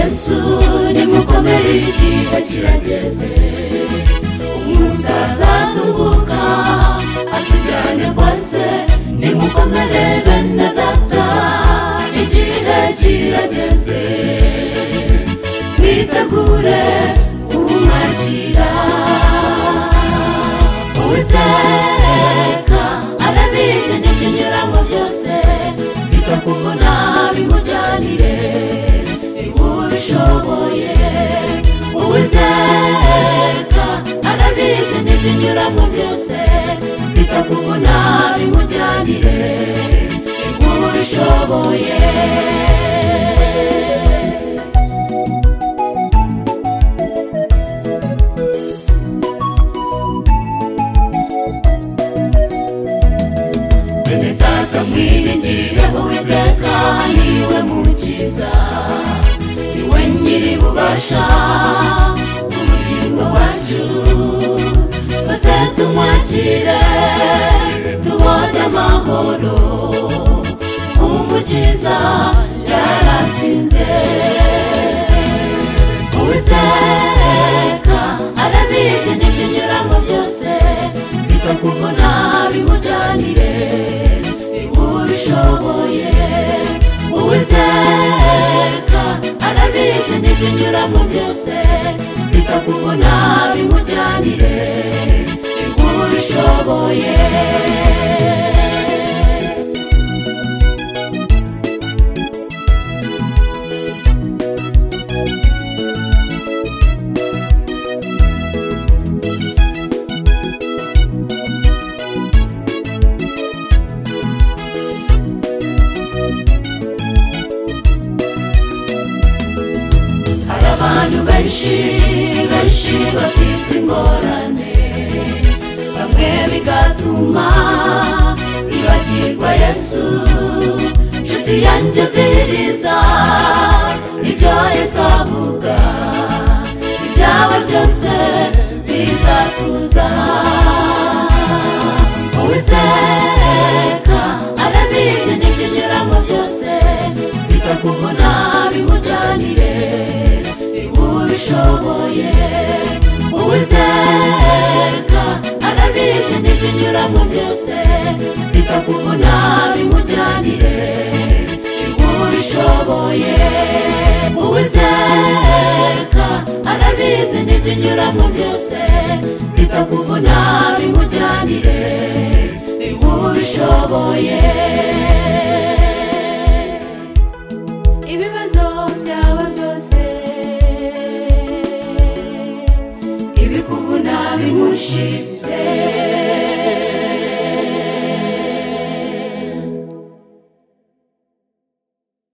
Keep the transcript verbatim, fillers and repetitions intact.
Yesu nimukomere igihe kirageze umusaza tunguka atujyane kwa se nimukomere bene data igihe kirageze mwitegure kumwakira Uwiteka arabizi n'ibyunyuramo byose bitakuvuna bimujyanire ubishoboye Uwiteka arabizi n'ibyunyuramo byose bitakuvuna bimujyanire ubishoboye bene data mwiringire Uwiteka niwe mukiza niwe nyiri bubasha ubugingo bwacu twese tumwakire tubone amahoro umukiza yaratsinze Uwiteka arabizi n'ibyunyuramo byose bitakuvuna bimujyanire ubishoboye Uwiteka arabizi n'ibyunyuramo byose bitakuvuna bimujyanire ubishoboye abantu benshi benshi bafite ingorane bamwe bigatuma bibagirwa Yesu nshuti yanjye bwiriza ibyo Yesu avuga ibyawe byose bizatuza Uwiteka arabizi n'ibyunyuramo byose bitakuvuna bimujyanire ubishoboye Uwiteka arabizi n'ibyunyuramo byose bitakuvuna bimujyanire ubishoboye Uwiteka arabizi n'ibyunyuramo byose bitakuvuna bimujyanire ubishoboye ibibazo byawe byose ibikuvuna bimushire